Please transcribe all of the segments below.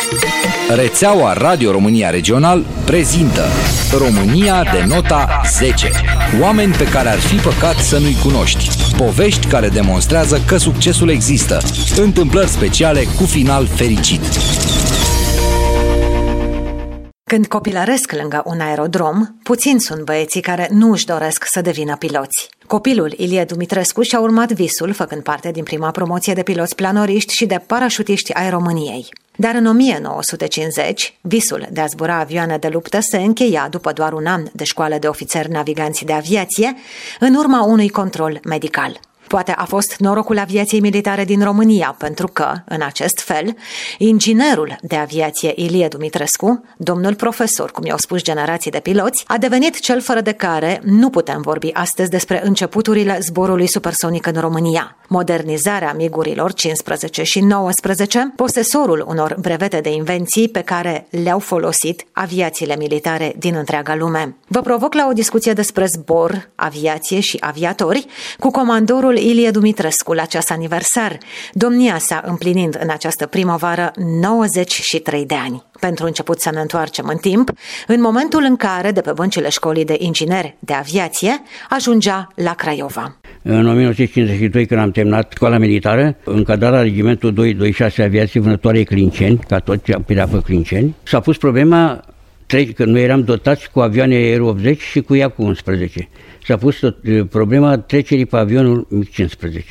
Rețeaua Radio România Regional prezintă România de nota 10. Oameni pe care ar fi păcat să nu-i cunoști. Povești care demonstrează că succesul există. Întâmplări speciale cu final fericit. Când copilăresc lângă un aerodrom, puțini sunt băieții care nu își doresc să devină piloți. Copilul Ilie Dumitrescu și-a urmat visul, făcând parte din prima promoție de piloți planoriști și de parașutiști ai României. Dar în 1950, visul de a zbura avioane de luptă se încheia după doar un an de școală de ofițeri naviganți de aviație, în urma unui control medical. Poate a fost norocul aviației militare din România, pentru că, în acest fel, inginerul de aviație Ilie Dumitrescu, domnul profesor, cum i-au spus generații de piloți, a devenit cel fără de care nu putem vorbi astăzi despre începuturile zborului supersonic în România. Modernizarea migurilor 15 și 19, posesorul unor brevete de invenții pe care le-au folosit aviațiile militare din întreaga lume. Vă provoc la o discuție despre zbor, aviație și aviatori cu comandorul Ilie Dumitrescu la acest aniversar, domnia sa împlinind în această primăvară 93 de ani. Pentru început să ne întoarcem în timp, în momentul în care, de pe băncile școlii de ingineri de aviație, ajungea la Craiova. În 1952, când am terminat școala militară, încadrat la regimentul 226 Aviație Vânătoare Clinceni, ca tot ce am pe Clinceni, s-a pus problema că noi eram dotați cu avioane Aero 80 și cu Iacu-11. S-a pus problema trecerii pe avionul MiG-15.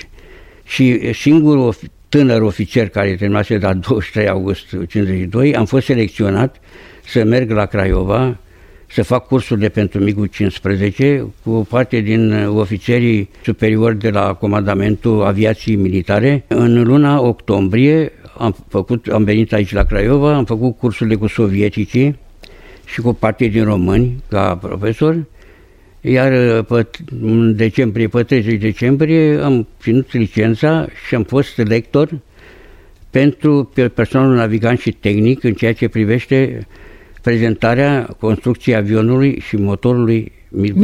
Și singurul tânăr ofițer care terminase la 23 august 52, am fost selecționat să merg la Craiova, să fac cursurile pentru MiG-15 cu o parte din ofițerii superiori de la Comandamentul Aviației Militare. În luna octombrie am venit aici la Craiova, am făcut cursurile cu sovieticii și cu parte din români ca profesor, iar în decembrie, pe 30 decembrie am ținut licența și am fost lector pentru personalul navigant și tehnic în ceea ce privește prezentarea construcției avionului și motorului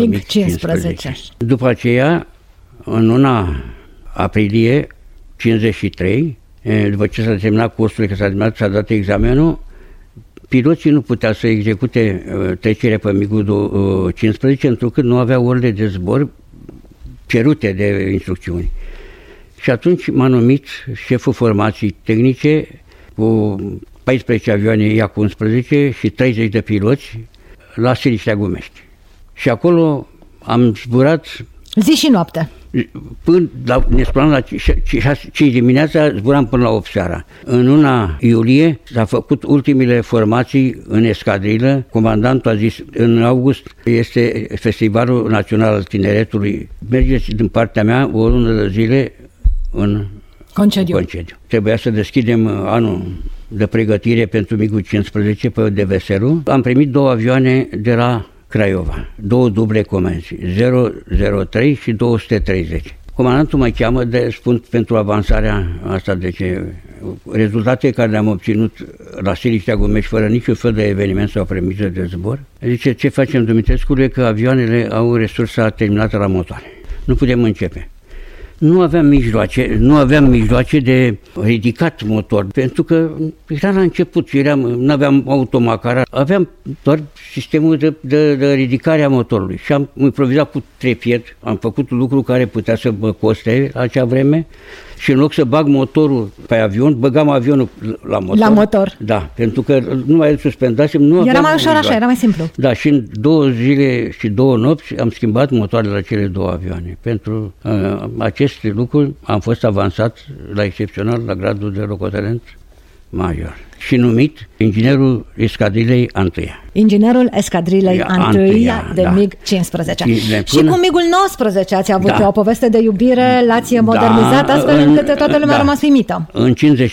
MiG-15. După aceea, în luna aprilie 53, după ce s-a terminat cursul, că s-a dat examenul, piloții nu puteau să execute trecerea pe MiG-15 întrucât nu aveau orele de zbor cerute de instrucțiuni. Și atunci m-a numit șeful formației tehnice cu 14 avioane Iacu-11 și 30 de piloți la Siliștea Gumești. Și acolo am zburat zi și noapte. Până ne spuneam la 5 dimineața, zburam până la 8 seara. În luna iulie s-a făcut ultimele formații în escadrilă. Comandantul a zis, în august este Festivalul Național al Tineretului. Mergeți din partea mea o lună de zile în concediu. Trebuia să deschidem anul de pregătire pentru MiG-15 pe Deveseru. Am primit 2 avioane de la Craiova, 2 duble comenzi, 003 și 230. Comandantul mă cheamă spun pentru avansarea asta, deci rezultatele care le-am obținut la Siliștea Gumești fără niciun fel de eveniment sau premisă de zbor. Zice, ce facem, Dumitrescule, că avioanele au resursa terminată la motoare. Nu putem începe. Nu aveam mijloace de ridicat motor, pentru că era la început, nu aveam automacara, aveam doar sistemul de ridicare a motorului și am improvizat cu trepied, am făcut un lucru care putea să mă coste la acea vreme și în loc să bag motorul pe avion, băgam avionul la motor. La motor. Da, pentru că nu mai îl suspendasem, era mai ușor așa, era mai simplu. Da, și în 2 zile și 2 nopți am schimbat motoarele la cele 2 avioane. Pentru aceste lucruri am fost avansat la excepțional la gradul de locotenent major și numit inginerul escadrilei Antâia. Inginerul escadrilei Antâia de MiG-15. Și cu MiG-ul 19 ați avut o poveste de iubire, l-ați modernizat astfel încât toată lumea a rămas uimită. În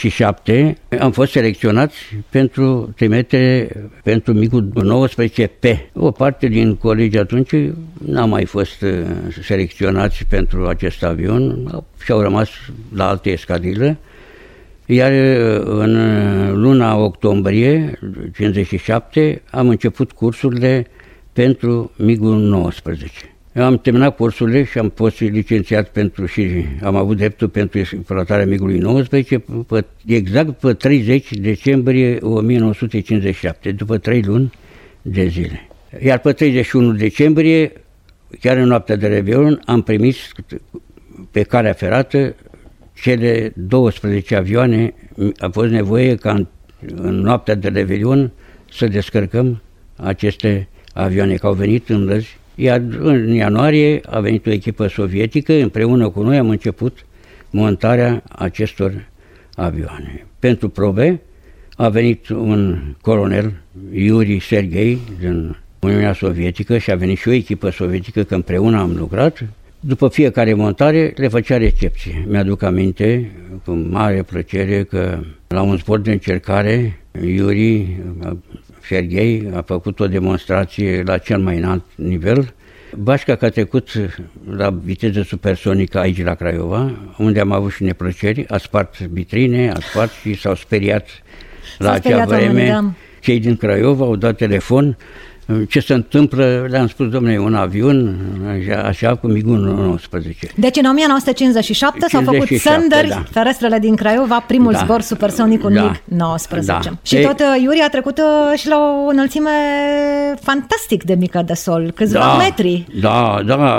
57 am fost selecționați pentru trimitere pentru MiG-ul 19P. O parte din colegii atunci n-au mai fost selecționați pentru acest avion și au rămas la alte escadrile. Iar în luna octombrie 57 am început cursurile pentru MiG-ul 19. Am terminat cursurile și am fost licențiat și am avut dreptul pentru exploatarea MiG-ului 19 exact pe 30 decembrie 1957, după 3 luni de zile. Iar pe 31 decembrie, chiar în noaptea de Revelion, am primit pe calea ferată cele 12 avioane. A fost nevoie ca în noaptea de Revelion să descărcăm aceste avioane, că au venit în lăzi. Iar în ianuarie a venit o echipă sovietică, împreună cu noi am început montarea acestor avioane. Pentru probe a venit un colonel, Yuri Sergei, din Uniunea Sovietică, și a venit și o echipă sovietică, că împreună am lucrat. După fiecare montare le făcea recepție. Mi-aduc aminte cu mare plăcere că la un zbor de încercare, Yuri Sergei a făcut o demonstrație la cel mai înalt nivel. Bașca a trecut la viteză supersonică aici la Craiova, unde am avut și neplăceri, a spart vitrine, și s-au speriat la acea vreme. Cei din Craiova au dat telefon. Ce se întâmplă, le-am spus, domnule, un avion, așa, cu MiG-ul 19. Deci în 1957 s-au făcut sândări, ferestrele din Craiova, primul zbor supersonic cu MiG-19. Da. Și tot Yuri a trecut și la o înălțime fantastic de mică de sol, câțiva metri. Da,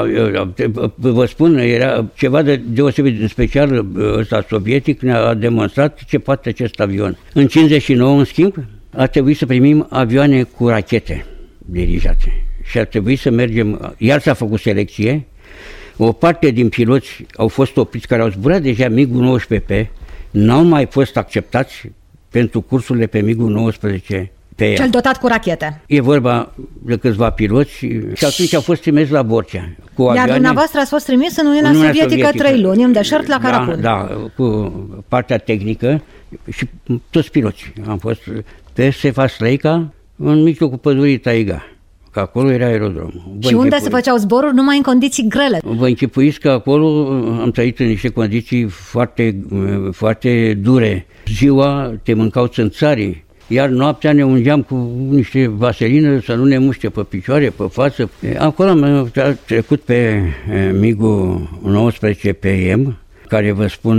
vă spun, era ceva de deosebit, în special ăsta sovietic ne-a demonstrat ce poate acest avion. În 59, în schimb, a trebuit să primim avioane cu rachete dirijate și ar trebui să mergem, iar s-a făcut selecție, o parte din piloți au fost opriți, care au zburat deja MiG-ul 19P, n-au mai fost acceptați pentru cursurile pe MiG-ul 19 pe cel dotat cu rachete. E vorba de câțiva piloți și atunci au fost trimis la Borcea. Iar dumneavoastră ați fost trimis în Uniunea Sovietică 3 luni, în deșert la Caracul. Da, cu partea tehnică și toți piloții. Am fost pe Sevastleica, în mijlocul pădurii Taiga, că acolo era aerodromul. Și unde se făceau zboruri numai în condiții grele. Vă închipuiți că acolo am trăit în niște condiții foarte, foarte dure. Ziua te mâncau țânțarii, iar noaptea ne ungeam cu niște vaselină să nu ne muște pe picioare, pe față. Acolo am trecut pe MiG-ul 19 PM, care vă spun,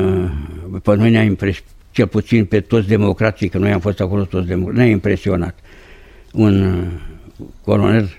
pe noi ne-a impresionat, cel puțin pe toți democrații, că noi am fost acolo toți democrații, ne-a impresionat. Un colonel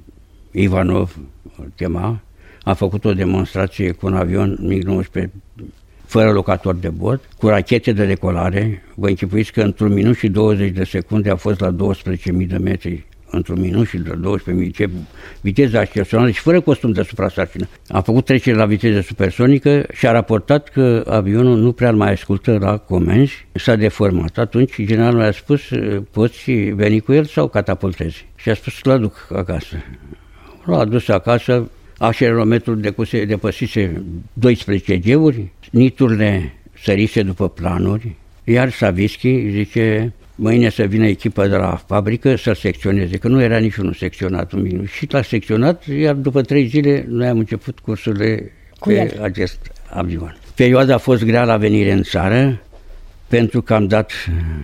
Ivanov, chema, a făcut o demonstrație cu un avion MiG-19 fără locator de bord, cu rachete de decolare. Vă închipuiți că într-un minut și 20 de secunde a fost la 12.000 de metri. Într-un minut și de 12.000, ce viteză ascensională și fără costum de suprasarcină. A făcut trecere la viteză supersonică și a raportat că avionul nu prea mai ascultă la comenzi, s-a deformat. Atunci generalul a spus, poți veni cu el sau catapultezi? Și a spus, l aduc acasă. L-a adus acasă, acelerometrul depăsise 12 G-uri, niturile sărise după planuri, iar Savitski zice, mâine să vină echipa de la fabrică să secționeze, că nu era niciunul secționat un minut. Și l-a secționat, iar după 3 zile noi am început cursurile pe acest avion. Perioada a fost grea la venire în țară, pentru că am dat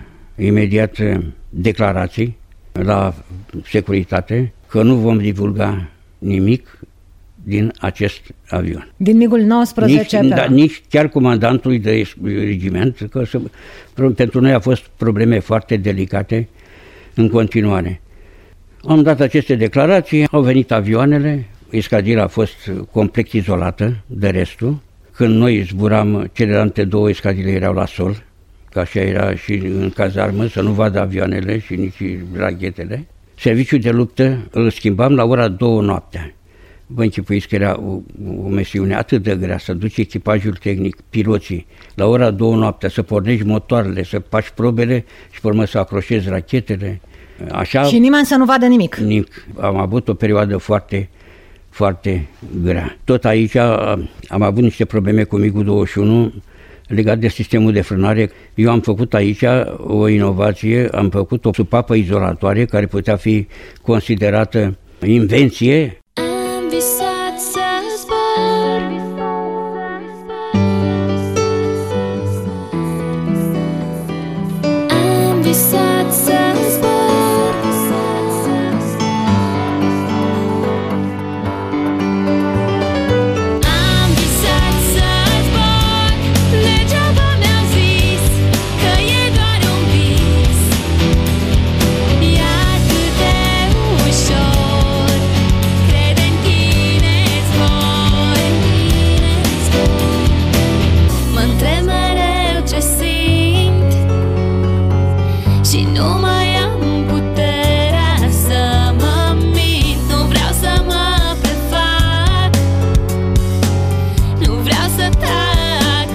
imediat declarații la securitate că nu vom divulga nimic din acest avion. Din MiG-ul 19? Nici chiar comandantului de regiment, că pentru noi a fost probleme foarte delicate în continuare. Am dat aceste declarații, au venit avioanele, escadrila a fost complet izolată de restul. Când noi zburam, celelalte 2 escadrile erau la sol, că așa era și în cazarmă, să nu vadă avioanele și nici rachetele. Serviciul de luptă îl schimbam la ora 2 noaptea. Vă închipuiți că era o misiune atât de grea, să duci echipajul tehnic, piloții, la ora 2 noaptea, să pornești motoarele, să faci probele și pe urmă să acroșezi rachetele. Așa, și nimeni să nu vadă nimic. Nimic. Am avut o perioadă foarte, foarte grea. Tot aici am avut niște probleme cu MiG-ul 21 legat de sistemul de frânare. Eu am făcut aici o inovație, am făcut o supapă izolatoare care putea fi considerată invenție. Visat să zbor, am visat să zbor, și nu mai am puterea să mă mint. Nu vreau să mă prefac, nu vreau să tac.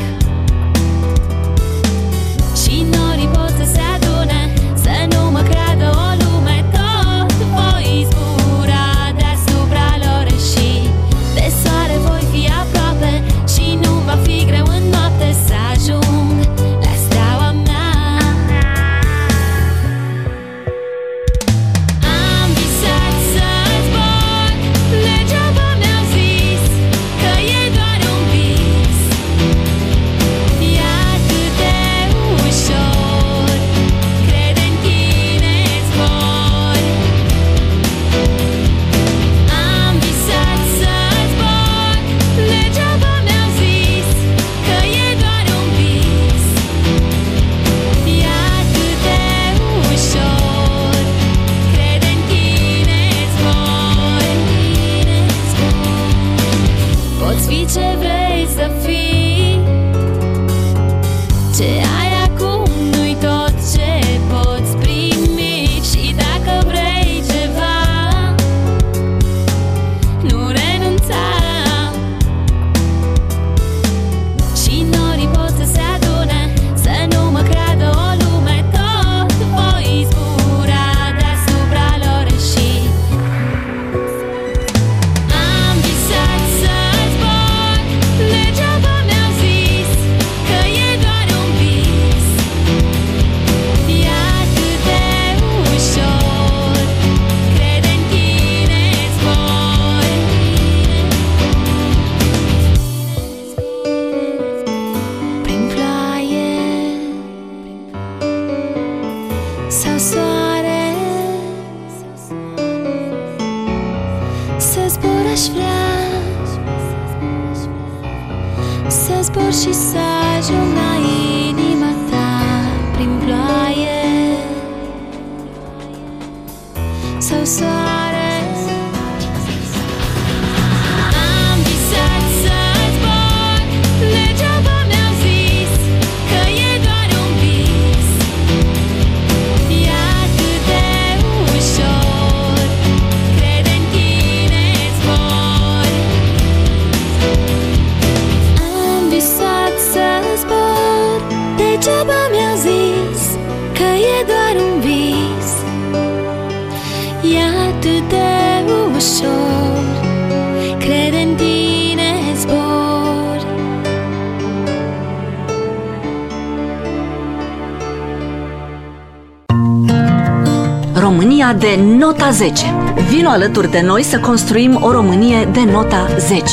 Și norii pot să se adune, să nu mă creadă o lume. Tot voi zbura deasupra lor și de soare voi fi aproape și nu va fi greu în noapte să ajung la steaua mea. Am visat să zbor, degeaba mi-au zis că e doar un vis. E atât de ușor, crede în tine, zbor. Am visat să zbor, degeaba mi-au zis că e doar un vis. E atât de ușor, crede în tine, zbor. Poți fi ce vrei să fii, ce ai acum nu-i tot ce poți primi. Și dacă vrei ceva, nu renunța. Și norii pot să se adune, să nu mă creadă o lume. Tot voi zbura deasupra lor și am visat să zbor, degeaba mi-au zis că e doar un vis. E atât de ușor, crede în tine, zbor. Prin ploaie sau soare, să zbor aș vrea, să zbor și să ajung la inima ta. Prin ploaie sau soare, am visat să zbor, degeaba mi-au zis că e doar un vis. E atât de ușor, crede în tine, zbor. Am visat să zbor, degeaba mi-au zis că e doar un vis. E atât de ușor, crede în tine, zbor. România de nota 10. Vino alături de noi să construim o Românie de nota 10.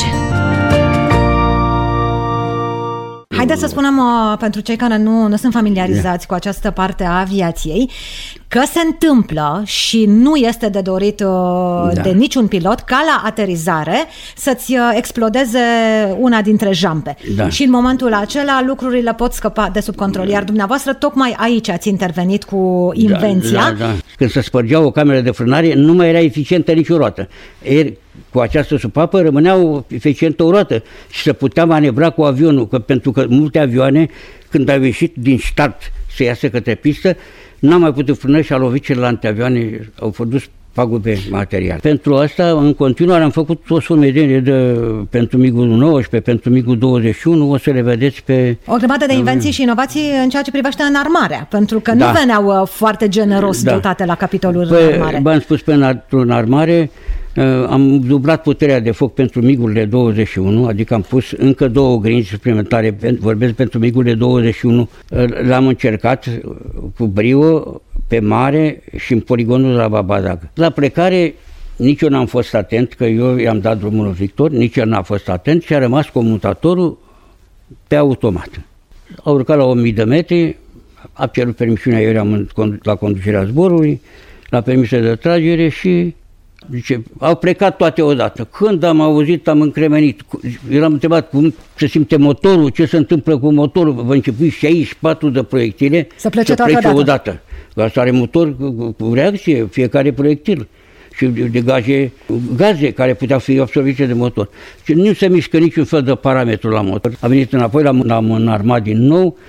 Haideți să spunem, pentru cei care nu sunt familiarizați cu această parte a aviației, că se întâmplă și nu este de dorit de niciun pilot ca la aterizare să-ți explodeze una dintre jambe. Și în momentul acela lucrurile pot scăpa de sub control. Iar dumneavoastră tocmai aici ați intervenit cu invenția. Când se spărgea o cameră de frânare, nu mai era eficientă nicio roată. Cu această supapă rămâneau eficientă o roată și se putea manevra cu avionul, pentru că multe avioane, când au ieșit din start să iasă către pistă, n-au mai putut frâna și a lovit celelalte avioane, au produs pagube materiale. Pentru asta, în continuare, am făcut o sumedenie pentru MiG-ul 19, pentru MiG-ul 21, o să le vedeți pe... O grămadă de invenții și inovații în ceea ce privește înarmarea, pentru că nu veneau foarte generos dotate la capitolul înarmare. V-am spus, pe înarmare am dublat puterea de foc pentru MiG-urile 21, adică am pus încă 2 ogrinzi suplimentare, vorbesc pentru MiG-urile 21, l-am încercat cu brio pe mare și în poligonul de la Babadag. La plecare nici eu n-am fost atent, că eu i-am dat drumul lui Victor, nici el n-a fost atent și a rămas comutatorul pe automat. Au urcat la 1000 de metri, a cerut permisiunea, eu eram la conducerea zborului, la permisie de tragere și zice, au plecat toate odată. Când am auzit, am încremenit. Eram întrebat cum se simte motorul, ce se întâmplă cu motorul. Vă începui 64 de proiectile să plece odată. Asta are motor cu reacție, fiecare proiectil. Și degaje gaze care puteau fi absorbite de motor. Și nu se mișcă niciun fel de parametru la motor. A venit înapoi, l-am înarmat din nou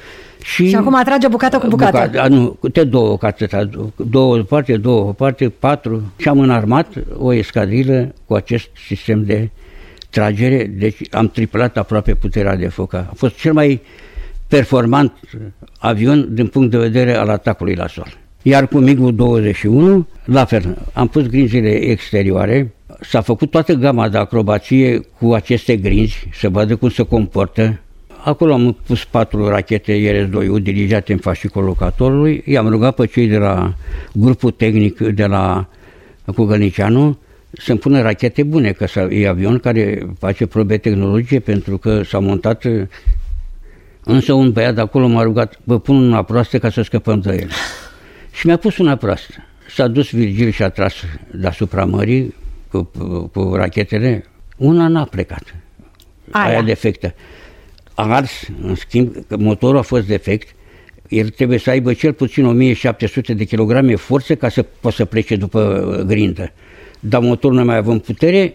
Și acum atrage bucată cu bucată. Nu, câte două, două parte, 4. Și am înarmat o escadrilă cu acest sistem de tragere, deci am triplat aproape puterea de foc. A fost cel mai performant avion din punct de vedere al atacului la sol. Iar cu MiG-21, la fel, am pus grinzile exterioare, s-a făcut toată gama de acrobație cu aceste grinzi, să vadă cum se comportă. Acolo am pus 4 rachete RS-2 dirijate în fascicolul locatorului, i-am rugat pe cei de la grupul tehnic de la Cugălnicianu să-mi pună rachete bune, că e avion care face probe tehnologice, pentru că s-a montat, însă un băiat de acolo m-a rugat, vă pun una proastă ca să scăpăm de el. Și mi-a pus una proastă. S-a dus Virgil și a tras deasupra mării cu rachetele. Una n-a plecat. Aia defectă. A ars, în schimb, că motorul a fost defect. El trebuie să aibă cel puțin 1700 de kilograme forță ca să poată să plece după grindă. Dar motorul nu mai având putere,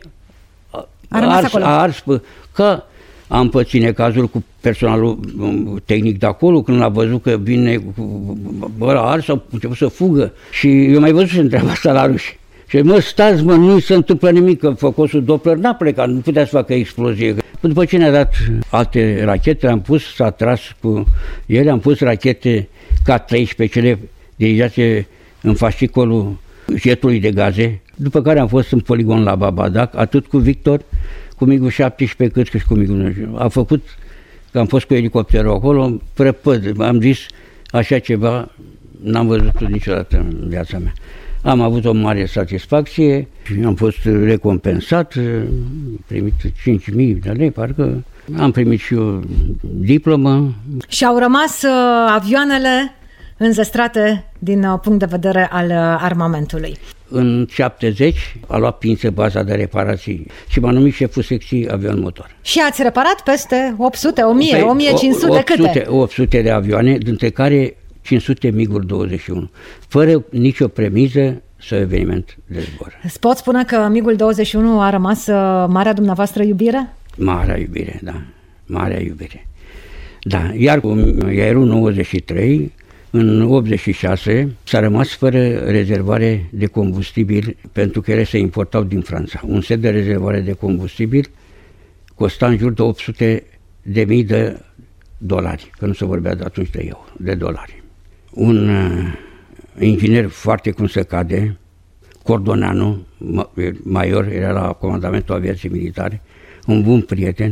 a ars că am pățit necazuri cu personalul tehnic de acolo, când l-a văzut că vine ăla ars, a început să fugă. Și eu mai văzut să întreabă asta la ruși. Și mă, stați, mă, nu se întâmplă nimic, că făcosul Doppler n-a plecat, nu putea să facă explozie. După ce ne-a dat alte rachete, am pus, s-a tras cu ele, am pus rachete K-13, cele dirijate în fascicolul jetului de gaze, după care am fost în poligon la Babadac, atât cu Victor, cu MiG-17, cât și cu MiG-19. A făcut, că am fost cu elicopterul acolo, prăpăd, am zis, așa ceva n-am văzut niciodată în viața mea. Am avut o mare satisfacție și am fost recompensat, primit 5.000 de lei, parcă am primit și o diplomă. Și au rămas avioanele înzestrate din punct de vedere al armamentului. În 70 a luat pință baza de reparații și m-a numit șeful secției avion motor. Și ați reparat peste 800, 1000, 1500 de câte? 800 de avioane, dintre care 500 MiG-21, fără nicio premiză sau eveniment de zbor. Îți pot spune că MiG-21 a rămas marea dumneavoastră iubire? Marea iubire, da. Marea iubire. Da, iar cu Aerul 93, în 86, s-a rămas fără rezervare de combustibil, pentru că ele se importau din Franța. Un set de rezervare de combustibil costa în jur de $800.000, că nu se vorbea de atunci de euro, de dolari. Un inginer foarte cum se cade, Cordoneanu, major, era la comandamentul aviației militare, un bun prieten,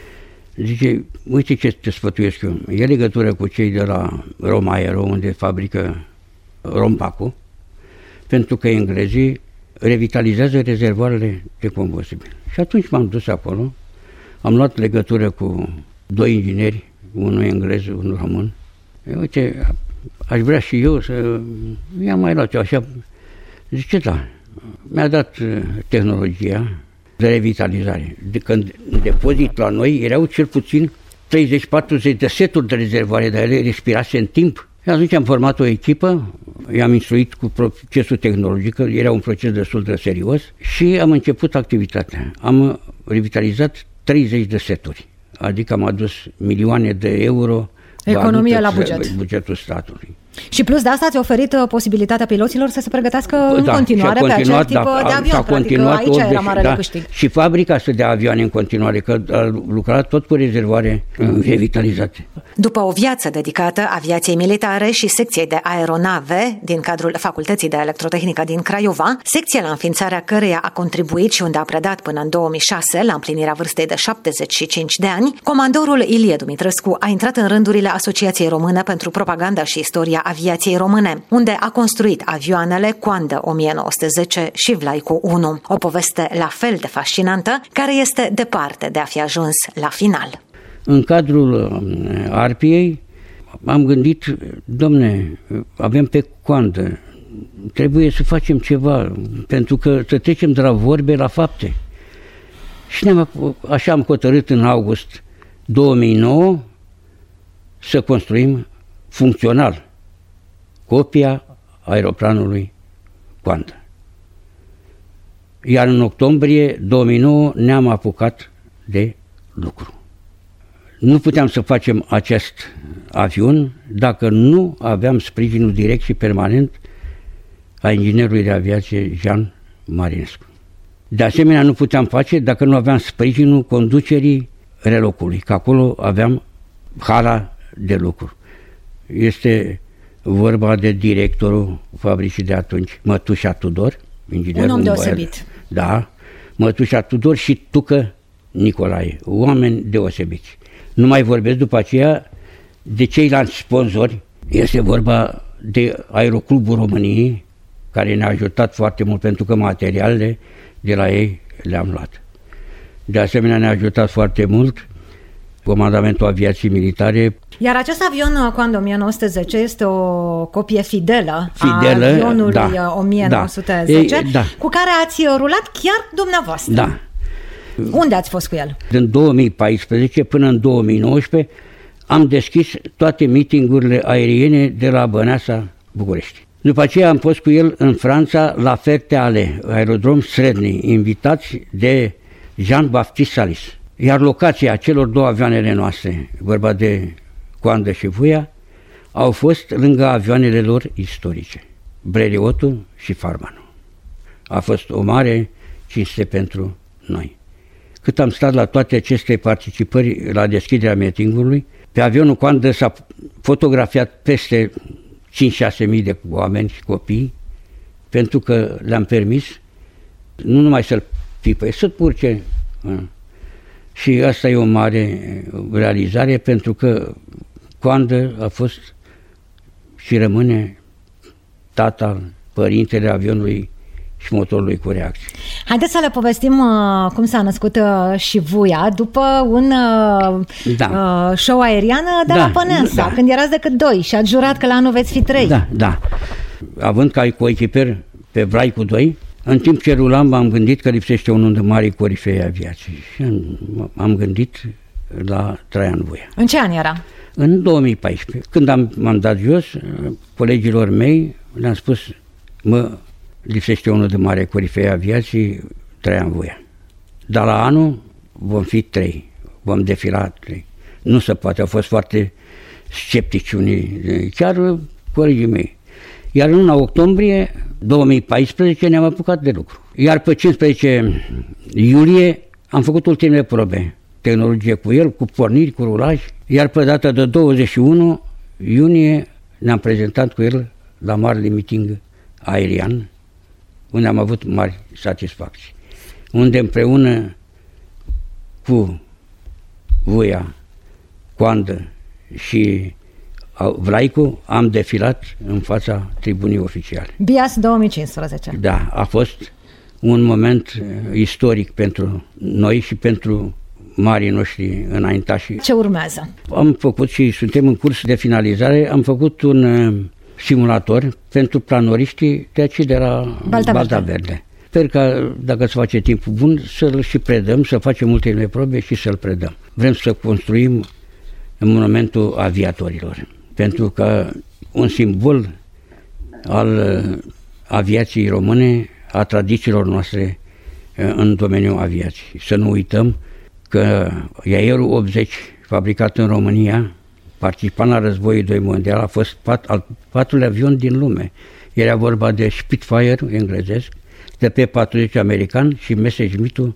zice, uite ce te sfătuiesc eu, e legătură cu cei de la Romaero, unde fabrică Rompacu, pentru că englezii revitalizează rezervoarele de combustibil. Și atunci m-am dus acolo, am luat legătură cu 2 ingineri, unul englez, unul român. Uite, aș vrea și eu să... I-am mai luat eu așa. Zice, da, mi-a dat tehnologia de revitalizare. Când în depozit la noi erau cel puțin 30-40 de seturi de rezervare, dar ele respirase în timp. Și atunci am format o echipă, i-am instruit cu procesul tehnologic, era un proces destul de serios și am început activitatea. Am revitalizat 30 de seturi, adică am adus milioane de euro economia la bugetul statului. Și plus de asta ați oferit posibilitatea piloților să se pregătească în continuare pe acel tip de avion. Practic, aici era marele câștig. Și fabrica să dea avioane în continuare, că a lucrat tot cu rezervoare revitalizate. După o viață dedicată aviației militare și secției de aeronave din cadrul Facultății de Electrotehnică din Craiova, secția la înființarea căreia a contribuit și unde a predat până în 2006, la împlinirea vârstei de 75 de ani, comandorul Ilie Dumitrescu a intrat în rândurile Asociației Române pentru Propaganda și Istoria Aviației Române, unde a construit avioanele Coandă 1910 și Vlaicu 1. O poveste la fel de fascinantă, care este departe de a fi ajuns la final. În cadrul Arpiei am gândit, domne, avem pe Coandă, trebuie să facem ceva, pentru că să trecem de la vorbe la fapte. Și așa am hotărât în august 2009 să construim funcțional copia aeroplanului Coandă. Iar în octombrie 2009 ne-am apucat de lucru. nu puteam să facem acest avion dacă nu aveam sprijinul direct și permanent a inginerului de aviație Jean Marinescu. De asemenea, nu puteam face dacă nu aveam sprijinul conducerii relocului, că acolo aveam hala de lucru. Este vorba de directorul fabricii de atunci, Mătușa Tudor, inginerul. Un om deosebit. Da, Mătușa Tudor și Tucă Nicolae, oameni deosebiți. Nu mai vorbesc după aceea de ceilalți sponsori. Este vorba de Aeroclubul României, care ne-a ajutat foarte mult pentru că materialele de la ei le-am luat. De asemenea, ne-a ajutat foarte mult Comandamentul Aviației Militare. Iar acest avion Coanda 1910 este o copie fidelă a avionului 1910, cu care ați rulat chiar dumneavoastră. Da. Unde ați fost cu el? Din 2014 până în 2019 am deschis toate meetingurile aeriene de la Băneasa, București. După aceea am fost cu el în Franța, la Ferteale, aerodrom Sredni, invitați de Jean-Baptiste Salis. Iar locația celor două avioanele noastre, vorba de Coandă și Vuia, au fost lângă avioanele lor istorice, Breliotul și Farmanul. A fost o mare cinste pentru noi. Cât am stat la toate aceste participări la deschiderea meetingului, pe avionul Coandă s-a fotografiat peste 5-6 mii de oameni și copii, pentru că le-am permis nu numai să-l pipăie, să-l purce. Și asta e o mare realizare, pentru că Coandă a fost și rămâne tata, părintele avionului și motorului cu reacție. Haideți să le povestim cum s-a născut și Vuia după un show aerian de la Băneasa, când erați decât 2 și ați jurat că la anul veți fi 3. Da. Având ca coechiper pe Vraicu 2, în timp ce rulam m-am gândit că lipsește unul de mari corifei aviației și am gândit la Traian Vuia. În ce an era? În 2014. Când m-am dat jos, colegilor mei le-am spus, lipsește unul de mare corifei aviației, Traian Vuia. Dar la anul vom fi 3, vom defila 3. Nu se poate, au fost foarte sceptici unii, chiar colegii mei. Iar în luna octombrie 2014 ne-am apucat de lucru. Iar pe 15 iulie am făcut ultimele probe, tehnologie cu el, cu porniri, cu rulaj, iar pe data de 21 iunie ne-am prezentat cu el la marele meeting aerian, unde am avut mari satisfacții. Unde împreună cu Vuia, Coandă și Vraicu am defilat în fața tribunii oficiale. BIAS 2015. Da, a fost un moment istoric pentru noi și pentru marii noștri înaintași. Ce urmează? Am făcut și suntem în curs de finalizare, am făcut un simulator pentru planoriștii de aici de la Balta Verde. Sper că dacă se face timpul bun să-l și predăm, să facem ultimele probe și să-l predăm. Vrem să construim monumentul aviatorilor, pentru că un simbol al aviației române, a tradițiilor noastre în domeniul aviației. Să nu uităm că Aerul 80, fabricat în România, participant la războiul 2 mondial, a fost al 4-lea avion din lume. Era vorba de Spitfire englezesc, de P-40 american și Messerschmitt-ul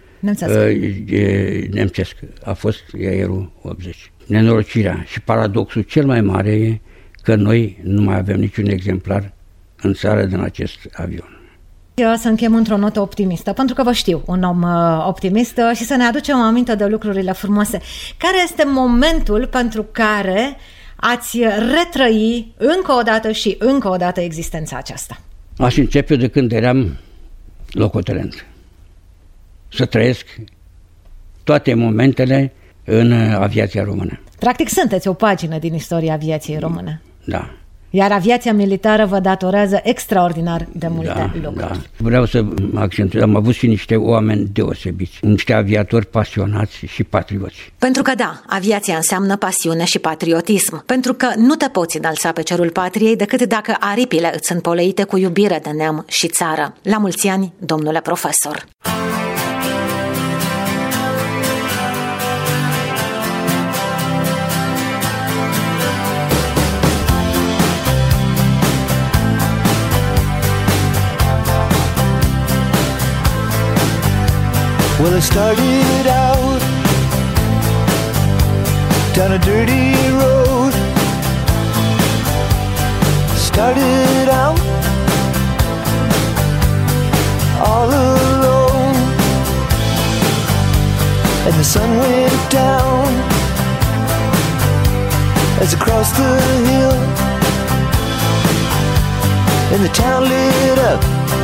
nemțesc. A fost Aerul 80. Nenorocirea și paradoxul cel mai mare e că noi nu mai avem niciun exemplar în țară din acest avion. Să încheiem într-o notă optimistă, pentru că vă știu un om optimist, și să ne aducem aminte de lucrurile frumoase. Care este momentul pentru care ați retrăi încă o dată și încă o dată existența aceasta? Aș începe de când eram locotenent. Să trăiesc toate momentele în aviația română. Practic sunteți o pagină din istoria aviației române. Da. Iar aviația militară vă datorează extraordinar de multe lucruri. Da. Vreau să accentuez, am avut și niște oameni deosebiți, niște aviatori pasionați și patrioți. Pentru că da, aviația înseamnă pasiune și patriotism. Pentru că nu te poți înălța pe cerul patriei decât dacă aripile îți sunt poleite cu iubire de neam și țară. La mulți ani, domnule profesor! Well, I started out down a dirty road. Started out all alone, and the sun went down as I crossed the hill, and the town lit up.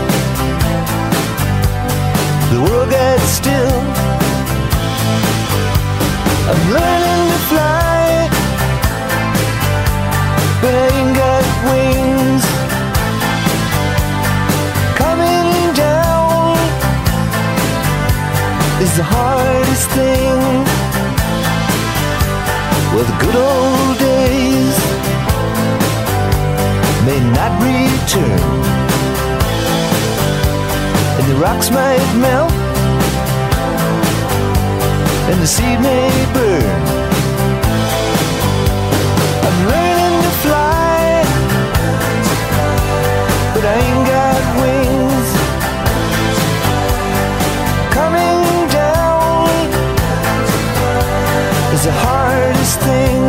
The world got still. I'm learning to fly, but I ain't got wings. Coming down is the hardest thing. Well, the good old days may not return, and the rocks might melt, and the seed may burn. I'm learning to fly, but I ain't got wings. Coming down is the hardest thing.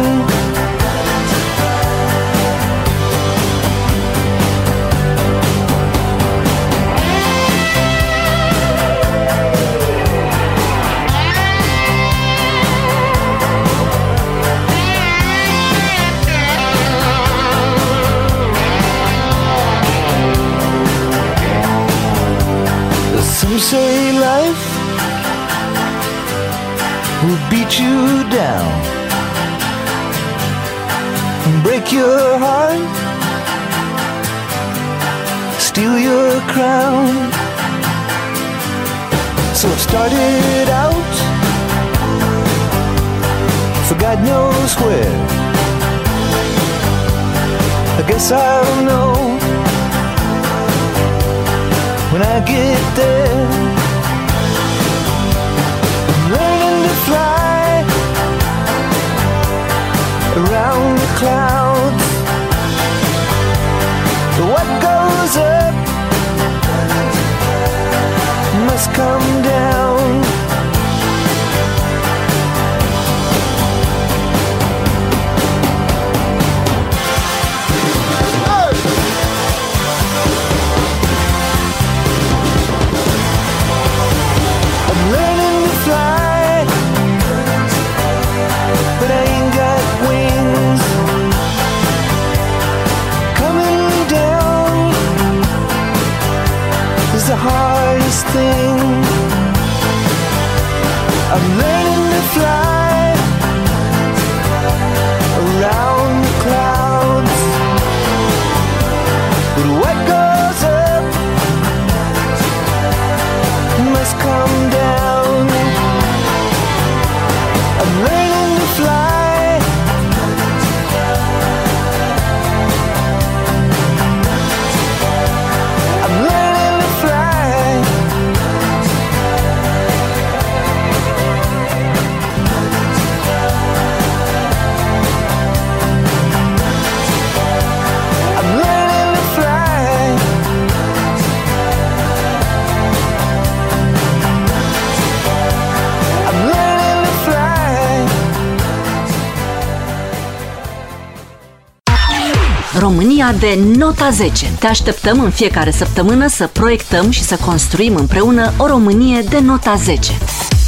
Some say life will beat you down and break your heart, steal your crown. So I've started out for God knows where. I guess I'll know when I get there. I'm learning to fly around the clouds. What goes up must come down. The hardest thing. I'm learning to fly around the clouds, but what goes up must come down. I'm learning to fly. I'm learning to fly. I'm learning to fly. I'm learning to fly. România de nota 10. Te așteptăm în fiecare săptămână să proiectăm și să construim împreună o Românie de nota 10.